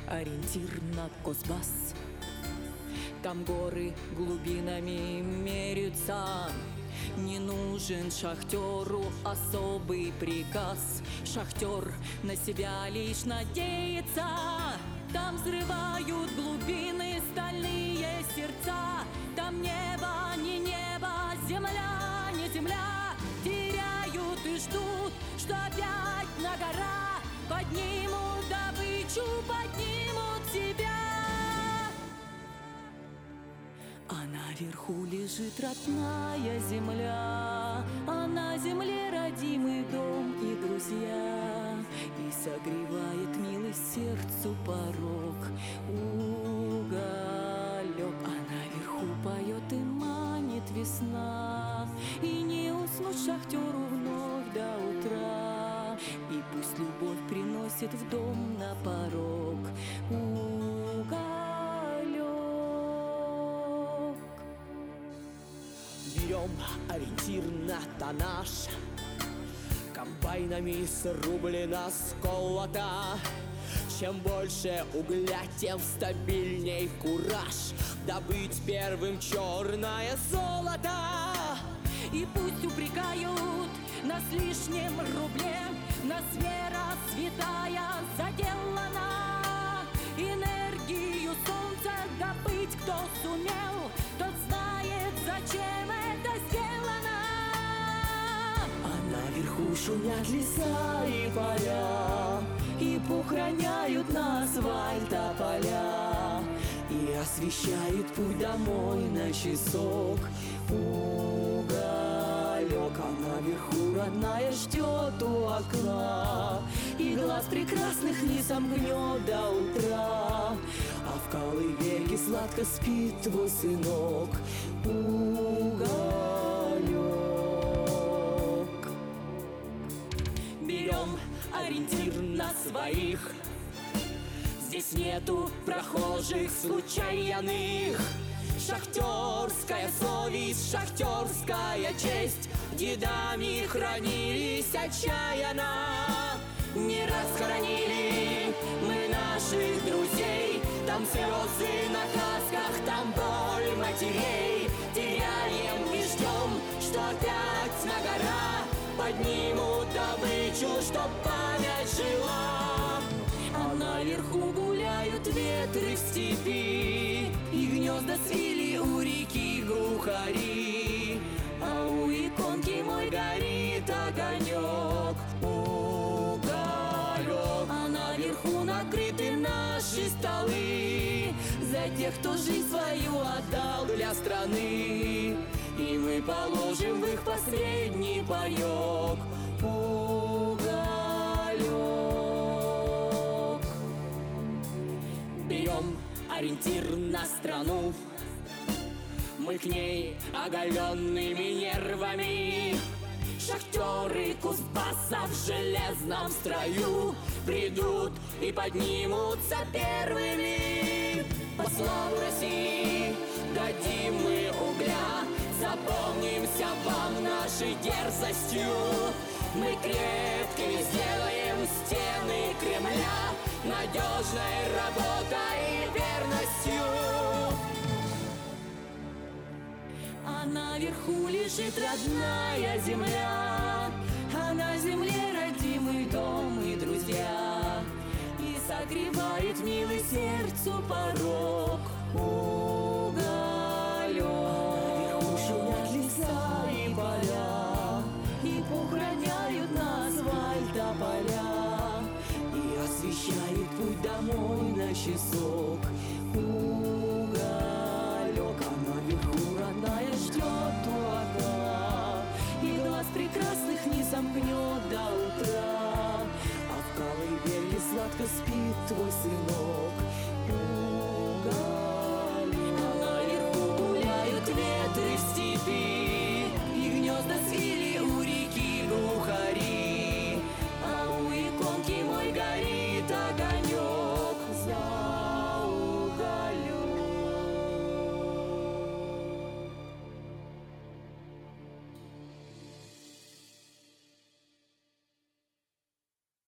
ориентир на Кузбасс. Там горы глубинами меряются. Не нужен шахтеру особый приказ. Шахтер на себя лишь надеется. Там взрывают глубины стальные сердца. Там небо, не небо, земля, не земля. Теряют и ждут, что опять на гора поднимут добычу, поднимут себя. А наверху лежит родная земля, а на земле родимый дом и друзья. И согревает милый сердцу порог уголек. А наверху поет и манит весна. И не уснуть шахтеру вновь до утра. И пусть любовь приносит в дом на порог уголек. Берем ориентир на тоннаж. Комбайнами срублено сколото. Чем больше угля, тем стабильней кураж. Добыть первым черное золото. И пусть упрекают нас лишним рублем, нас вера святая заделана. Энергию солнца добыть кто сумел, тот знает, зачем это сделано. А наверху шумят леса и поля, и похороняют на асфальта поля, и освещает путь домой на часок уголек. А наверху родная ждет у окна, и глаз прекрасных не сомкнет до утра. А в колыбельке сладко спит твой сынок уголек. Берем ориентир на своих. Здесь нету прохожих случайных. Шахтерская совесть, шахтерская честь дедами хранились отчаянно. Не раз хоронили мы наших друзей. Там слезы на касках, там боль матерей. Теряем и ждем, что опять на гора поднимут добычу, чтоб память жила. А наверху гуляют ветры в степи, и гнезда свили у реки глухари. А у иконки мой горит огонек уголек. А наверху накрыты наши столы за тех, кто жизнь свою отдал для страны. И мы положим в их последний паёк уголек. Берем ориентир на страну. Мы к ней оголенными нервами. Шахтеры Кузбасса в железном строю придут и поднимутся первыми. По славу России дадим мы угля, запомнимся вам нашей дерзостью. Мы крепкими сделаем стены Кремля надежной работой и верностью. А наверху лежит родная земля, а на земле родимый дом и друзья. И согревает милый сердцу порог уголек. Наверху шумят леса и поля, и похороняют на асфальта поля, и освещает путь домой на часок уголек. А наверху родная ждет у окна, и глаз прекрасных не сомкнет до утра. А в колыбельке сладко спит твой сынок уголек. А наверху гуляют ветры в степи, и гнезда свили у реки глухари.